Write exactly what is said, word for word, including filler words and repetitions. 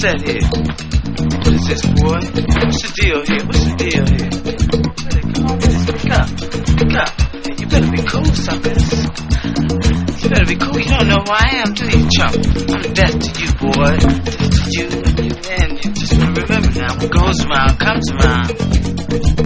that here? What is this, boy? What's the deal here? What's the deal here? You better come on, this. Pick up. Pick up. Hey, you better be cool, suckers. You better be cool. You don't know who I am, do you, chump? I'm death to you, boy. Death to you and you and you. Just remember now, what goes around comes around.